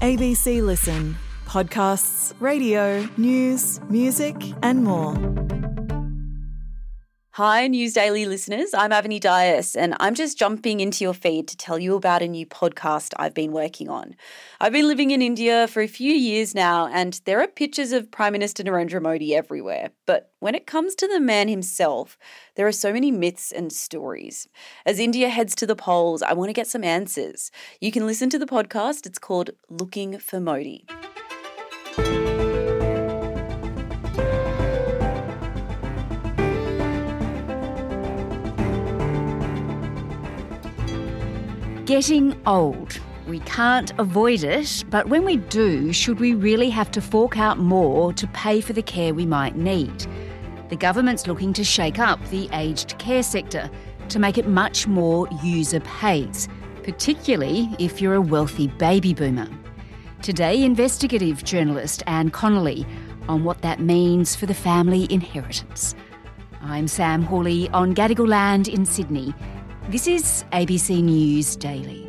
ABC Listen. Podcasts, radio, news, music and more. Hi, News Daily listeners. I'm Avani Dias and I'm just jumping into your feed to tell you about a new podcast I've been working on. I've been living in India for a few years now and there are pictures of Prime Minister Narendra Modi everywhere. But when it comes to the man himself, there are so many myths and stories. As India heads to the polls, I want to get some answers. You can listen to the podcast. It's called Looking for Modi. Getting old. We can't avoid it, but when we do, should we really have to fork out more to pay for the care we might need? The government's looking to shake up the aged care sector to make it much more user-pays, particularly if you're a wealthy baby boomer. Today, investigative journalist Anne Connolly on what that means for the family inheritance. I'm Sam Hawley on Gadigal land in Sydney. This is ABC News Daily.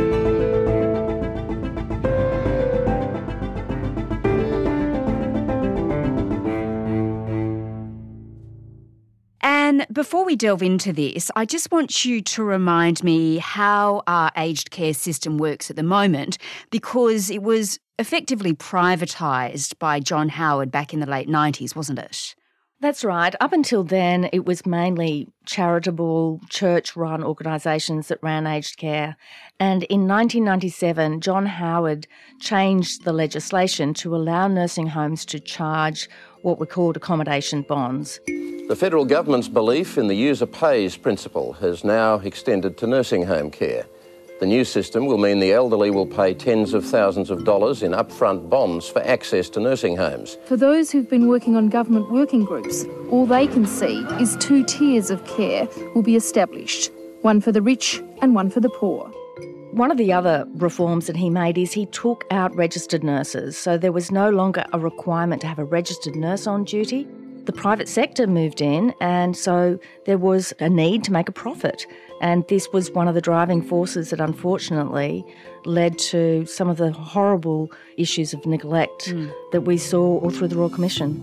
And before we delve into this, I just want you to remind me how our aged care system works at the moment, because it was effectively privatised by John Howard back in the late 90s, wasn't it? That's right. Up until then, it was mainly charitable, church-run organisations that ran aged care. And in 1997, John Howard changed the legislation to allow nursing homes to charge what were called accommodation bonds. The federal government's belief in the user pays principle has now extended to nursing home care. The new system will mean the elderly will pay tens of thousands of dollars in upfront bonds for access to nursing homes. For those who've been working on government working groups, all they can see is 2 tiers of care will be established, one for the rich and one for the poor. One of the other reforms that he made is he took out registered nurses, so there was no longer a requirement to have a registered nurse on duty. The private sector moved in, and so there was a need to make a profit. And this was one of the driving forces that unfortunately led to some of the horrible issues of neglect that we saw all through the Royal Commission.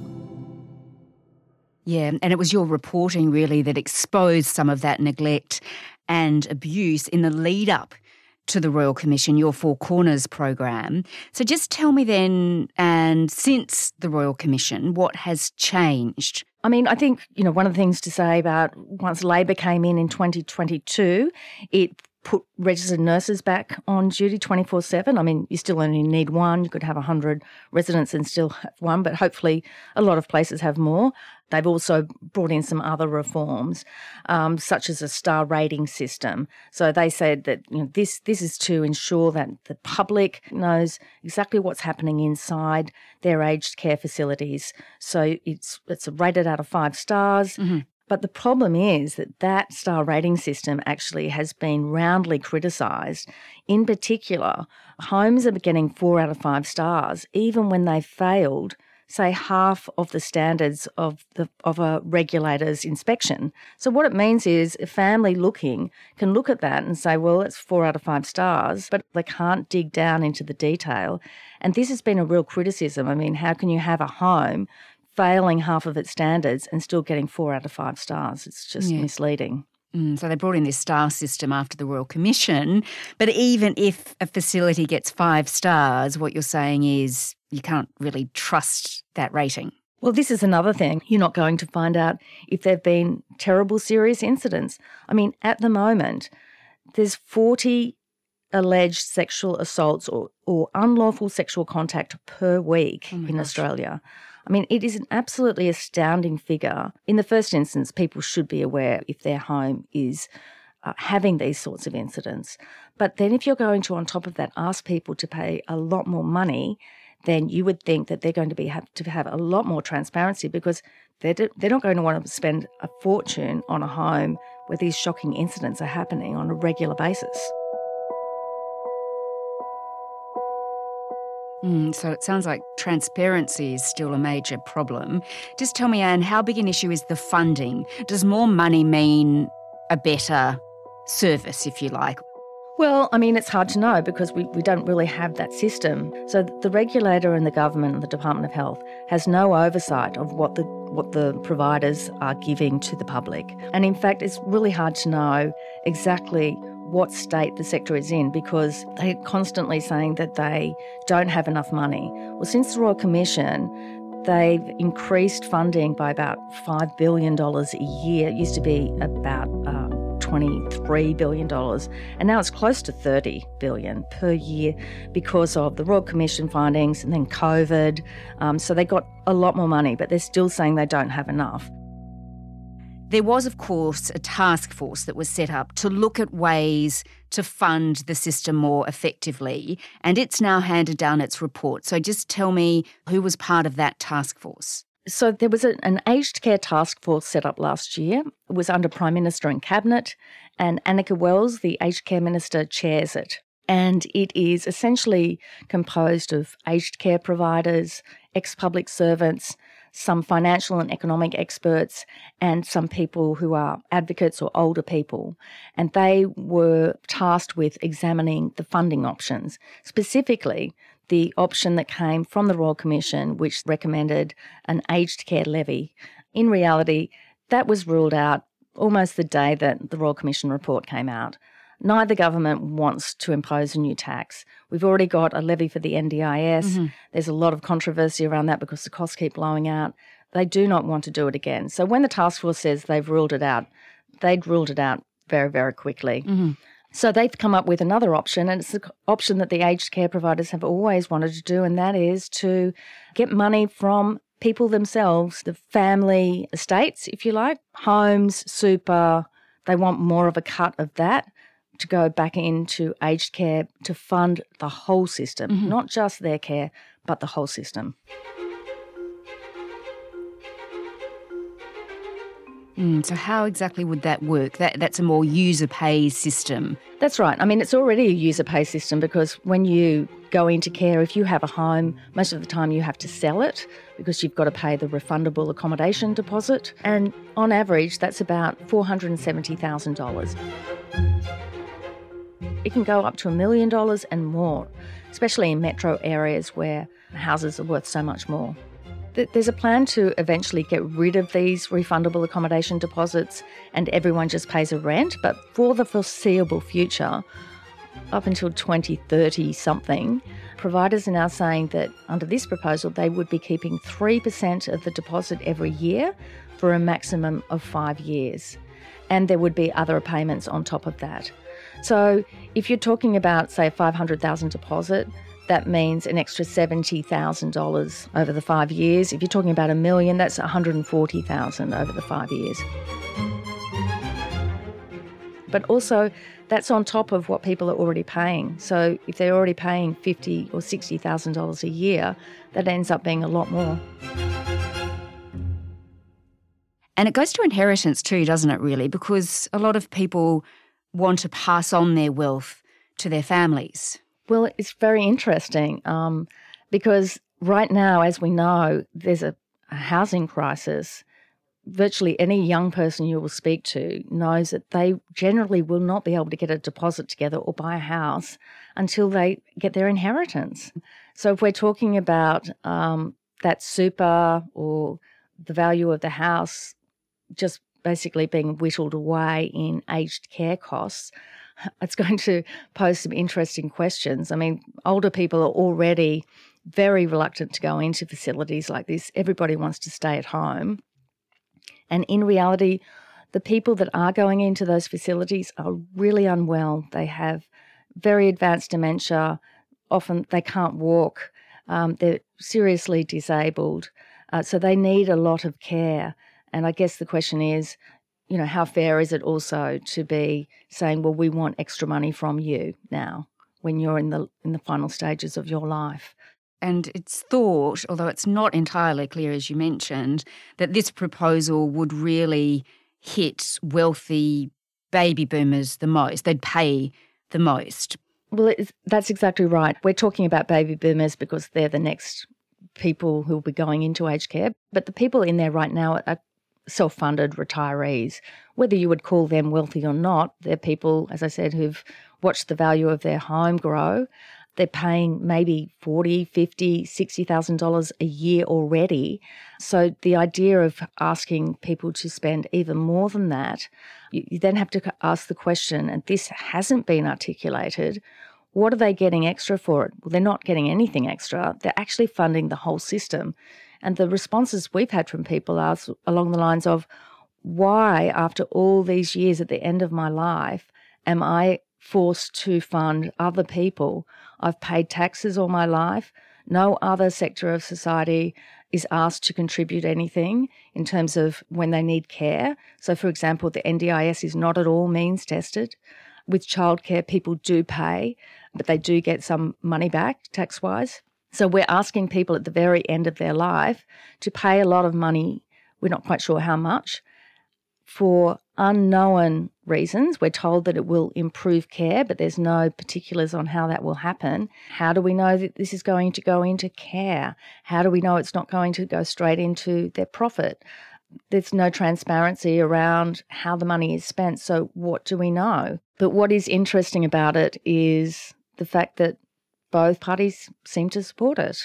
Yeah, and it was your reporting really that exposed some of that neglect and abuse in the lead up to the Royal Commission, your Four Corners program. So just tell me then, and since the Royal Commission, what has changed? I mean, I think, one of the things to say about once Labor came in 2022, it put registered nurses back on duty 24/7. I mean, you still only need one. You could have 100 residents and still have one, but hopefully a lot of places have more. They've also brought in some other reforms, such as a star rating system. So they said that this is to ensure that the public knows exactly what's happening inside their aged care facilities. So it's rated out of 5 stars. Mm-hmm. But the problem is that star rating system actually has been roundly criticised. In particular, homes are getting 4 out of 5 stars, even when they've failed, say, half of the standards of a regulator's inspection. So what it means is a family can look at that and say, well, it's 4 out of 5 stars, but they can't dig down into the detail. And this has been a real criticism. I mean, how can you have a home failing half of its standards and still getting 4 out of 5 stars? It's just misleading. So they brought in this star system after the Royal Commission, but even if a facility gets 5 stars, what you're saying is you can't really trust that rating. Well, this is another thing. You're not going to find out if there have been terrible serious incidents. I mean, at the moment, there's 40 alleged sexual assaults or unlawful sexual contact per week in Australia. I mean, it is an absolutely astounding figure. In the first instance, people should be aware if their home is having these sorts of incidents. But then if you're going to, on top of that, ask people to pay a lot more money, then you would think that they're going to have to have a lot more transparency, because they're not going to want to spend a fortune on a home where these shocking incidents are happening on a regular basis. So it sounds like transparency is still a major problem. Just tell me, Anne, how big an issue is the funding? Does more money mean a better service, if you like? Well, I mean, it's hard to know because we don't really have that system. So the regulator and the government and the Department of Health has no oversight of what the providers are giving to the public. And in fact, it's really hard to know exactly what state the sector is in because they're constantly saying that they don't have enough money. Well, since the Royal Commission, they've increased funding by about $5 billion a year. It used to be about $23 billion, and now it's close to $30 billion per year because of the Royal Commission findings and then COVID. So they got a lot more money, but they're still saying they don't have enough. There was, of course, a task force that was set up to look at ways to fund the system more effectively, and it's now handed down its report. So just tell me who was part of that task force. So there was an aged care task force set up last year. It was under Prime Minister and Cabinet, and Annika Wells, the aged care minister, chairs it. And it is essentially composed of aged care providers, ex-public servants, some financial and economic experts, and some people who are advocates or older people. And they were tasked with examining the funding options, specifically the option that came from the Royal Commission, which recommended an aged care levy. In reality, that was ruled out almost the day that the Royal Commission report came out. Neither government wants to impose a new tax. We've already got a levy for the NDIS. Mm-hmm. There's a lot of controversy around that because the costs keep blowing out. They do not want to do it again. So when the task force says they've ruled it out, they'd ruled it out very, very quickly. Mm-hmm. So they've come up with another option, and it's the option that the aged care providers have always wanted to do, and that is to get money from people themselves, the family estates, if you like, homes, super. They want more of a cut of that to go back into aged care to fund the whole system, mm-hmm. not just their care, but the whole system. So how exactly would that work? That's a more user-pays system. That's right. I mean, it's already a user-pay system because when you go into care, if you have a home, most of the time you have to sell it because you've got to pay the refundable accommodation deposit. And on average, that's about $470,000. It can go up to $1 million and more, especially in metro areas where houses are worth so much more. There's a plan to eventually get rid of these refundable accommodation deposits and everyone just pays a rent, but for the foreseeable future, up until 2030 something, providers are now saying that under this proposal they would be keeping 3% of the deposit every year for a maximum of 5 years. And there would be other payments on top of that. So if you're talking about, say, a $500,000 deposit, that means an extra $70,000 over the 5 years. If you're talking about $1 million, that's $140,000 over the 5 years. But also, that's on top of what people are already paying. So if they're already paying $50,000 or $60,000 a year, that ends up being a lot more. And it goes to inheritance too, doesn't it, really? Because a lot of people want to pass on their wealth to their families. Well, it's very interesting because right now, as we know, there's a housing crisis. Virtually any young person you will speak to knows that they generally will not be able to get a deposit together or buy a house until they get their inheritance. So if we're talking about that super or the value of the house just basically being whittled away in aged care costs, it's going to pose some interesting questions. I mean, older people are already very reluctant to go into facilities like this. Everybody wants to stay at home. And in reality, the people that are going into those facilities are really unwell. They have very advanced dementia. Often they can't walk. They're seriously disabled. So they need a lot of care. And I guess the question is, you know, how fair is it also to be saying, well, we want extra money from you now when you're in the final stages of your life? And it's thought, although it's not entirely clear, as you mentioned, that this proposal would really hit wealthy baby boomers the most. They'd pay the most. Well, that's exactly right. We're talking about baby boomers because they're the next people who will be going into aged care. But the people in there right now are self-funded retirees. Whether you would call them wealthy or not, they're people, as I said, who've watched the value of their home grow. They're paying maybe $40,000, $50,000, $60,000 a year already. So the idea of asking people to spend even more than that, you then have to ask the question, and this hasn't been articulated, what are they getting extra for it? Well, they're not getting anything extra. They're actually funding the whole system. And the responses we've had from people are along the lines of, why, after all these years at the end of my life, am I forced to fund other people? I've paid taxes all my life. No other sector of society is asked to contribute anything in terms of when they need care. So, for example, the NDIS is not at all means tested. With childcare, people do pay, but they do get some money back tax-wise. So we're asking people at the very end of their life to pay a lot of money, we're not quite sure how much, for unknown reasons. We're told that it will improve care, but there's no particulars on how that will happen. How do we know that this is going to go into care? How do we know it's not going to go straight into their profit? There's no transparency around how the money is spent, so what do we know? But what is interesting about it is the fact that both parties seem to support it.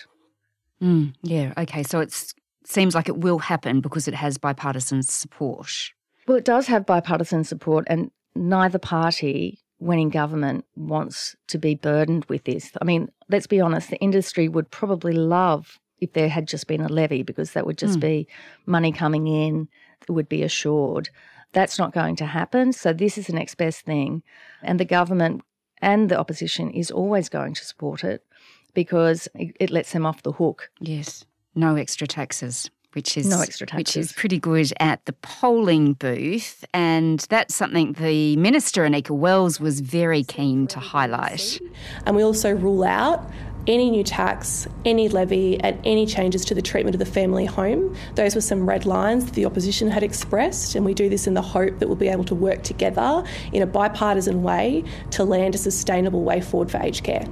Yeah, okay, so it seems like it will happen because it has bipartisan support. Well, it does have bipartisan support, and neither party, when in government, wants to be burdened with this. I mean, let's be honest, the industry would probably love if there had just been a levy, because that would just be money coming in that would be assured. That's not going to happen, so this is the next best thing. And the government and the opposition is always going to support it because it lets them off the hook. Yes, no extra taxes. Which is pretty good at the polling booth, and that's something the Minister, Anika Wells, was very keen to highlight. And we also rule out any new tax, any levy and any changes to the treatment of the family home. Those were some red lines that the opposition had expressed, and we do this in the hope that we'll be able to work together in a bipartisan way to land a sustainable way forward for aged care.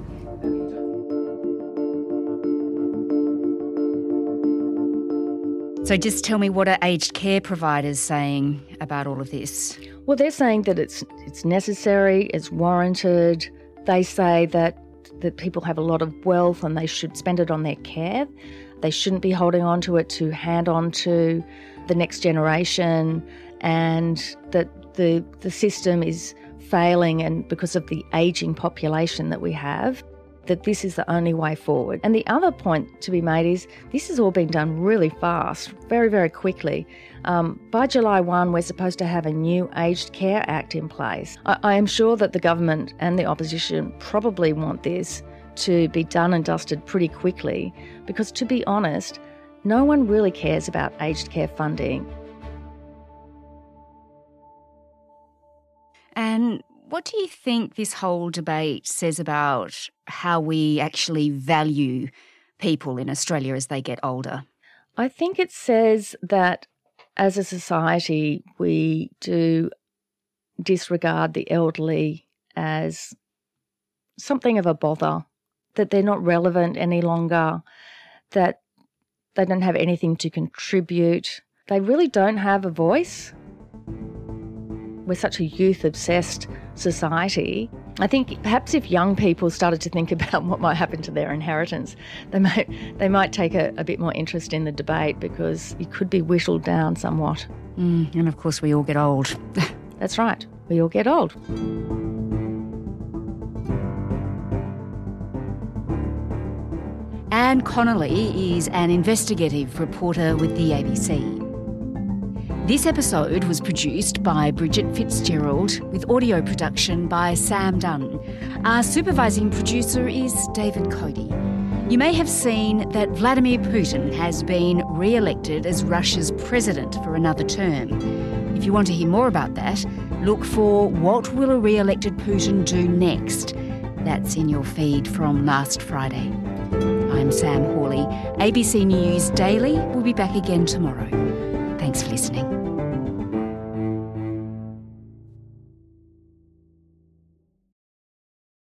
So just tell me, what are aged care providers saying about all of this? Well, they're saying that it's necessary, it's warranted. They say that people have a lot of wealth and they should spend it on their care. They shouldn't be holding on to it to hand on to the next generation, and that the system is failing, and because of the ageing population that we have, that this is the only way forward. And the other point to be made is this has all been done really fast, very, very quickly. By July 1, we're supposed to have a new Aged Care Act in place. I am sure that the government and the opposition probably want this to be done and dusted pretty quickly because, to be honest, no one really cares about aged care funding. And what do you think this whole debate says about how we actually value people in Australia as they get older? I think it says that as a society we do disregard the elderly as something of a bother, that they're not relevant any longer, that they don't have anything to contribute. They really don't have a voice. We're such a youth-obsessed society. I think perhaps if young people started to think about what might happen to their inheritance, they might take a bit more interest in the debate, because it could be whittled down somewhat. And of course we all get old. That's right, we all get old. Anne Connolly is an investigative reporter with the ABC. This episode was produced by Bridget Fitzgerald with audio production by Sam Dunn. Our supervising producer is David Cody. You may have seen that Vladimir Putin has been re-elected as Russia's president for another term. If you want to hear more about that, look for What Will a Re-elected Putin Do Next? That's in your feed from last Friday. I'm Sam Hawley. ABC News Daily will be back again tomorrow. Thanks for listening.